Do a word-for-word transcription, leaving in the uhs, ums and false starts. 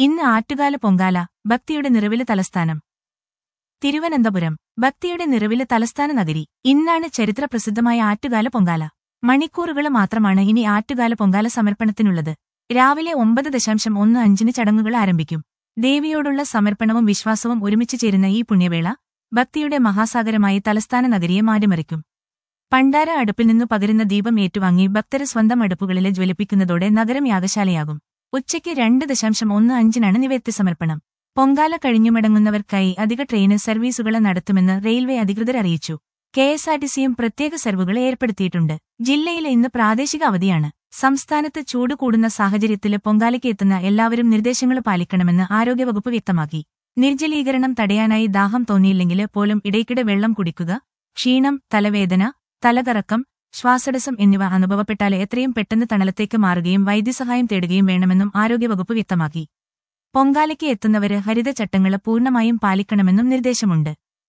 ഇന്ന് ആറ്റുകാല പൊങ്കാല, ഭക്തിയുടെ നിറവില് തലസ്ഥാനം. തിരുവനന്തപുരം. ഭക്തിയുടെ നിറവില് തലസ്ഥാന നഗരി. ഇന്നാണ് ചരിത്രപ്രസിദ്ധമായ ആറ്റുകാല പൊങ്കാല. മണിക്കൂറുകള് മാത്രമാണ് ഇനി ആറ്റുകാല പൊങ്കാല സമർപ്പണത്തിനുള്ളത്. രാവിലെ ഒമ്പത് ദശാംശം ഒന്ന് അഞ്ചിന് ചടങ്ങുകൾ ആരംഭിക്കും. ദേവിയോടുള്ള സമർപ്പണവും വിശ്വാസവും ഒരുമിച്ച് ചേരുന്ന ഈ പുണ്യവേള ഭക്തിയുടെ മഹാസാഗരമായി തലസ്ഥാന നഗരിയെ മാറ്റിമറിക്കും. പണ്ടാര അടുപ്പിൽ നിന്നു പകരുന്ന ദീപം ഏറ്റുവാങ്ങി ഭക്തര് സ്വന്തം അടുപ്പുകളില് ജ്വലിപ്പിക്കുന്നതോടെ നഗരം യാഗശാലയാകും. ഉച്ചയ്ക്ക് രണ്ട് ദശാംശം ഒന്ന് അഞ്ചിനാണ് നിവേദ്യ സമർപ്പണം. പൊങ്കാല കഴിഞ്ഞുമടങ്ങുന്നവർക്കായി അധിക ട്രെയിന് സർവീസുകൾ നടത്തുമെന്ന് റെയിൽവേ അധികൃതർ അറിയിച്ചു. കെ എസ് ആർ ടി സിയും പ്രത്യേക സെർവുകൾ ഏർപ്പെടുത്തിയിട്ടുണ്ട്. ജില്ലയിൽ ഇന്ന് പ്രാദേശിക അവധിയാണ്. സംസ്ഥാനത്ത് ചൂട് കൂടുന്ന സാഹചര്യത്തില് പൊങ്കാലയ്ക്ക് എത്തുന്ന എല്ലാവരും നിർദ്ദേശങ്ങൾ പാലിക്കണമെന്ന് ആരോഗ്യവകുപ്പ് വ്യക്തമാക്കി. നിർജ്ജലീകരണം തടയാനായി ദാഹം തോന്നിയില്ലെങ്കില് പോലും ഇടയ്ക്കിടെ വെള്ളം കുടിക്കുക, ക്ഷീണം, തലവേദന, തലകറക്കം, ശ്വാസതടസ്സം എന്നിവ അനുഭവപ്പെട്ടാല് എത്രയും പെട്ടെന്ന് തണലത്തേക്ക് മാറുകയും വൈദ്യസഹായം തേടുകയും വേണമെന്നും ആരോഗ്യവകുപ്പ് വ്യക്തമാക്കി. പൊങ്കാലയ്ക്ക് എത്തുന്നവര് ഹരിതചട്ടങ്ങള് പൂർണ്ണമായും പാലിക്കണമെന്നും നിർദ്ദേശമുണ്ട്.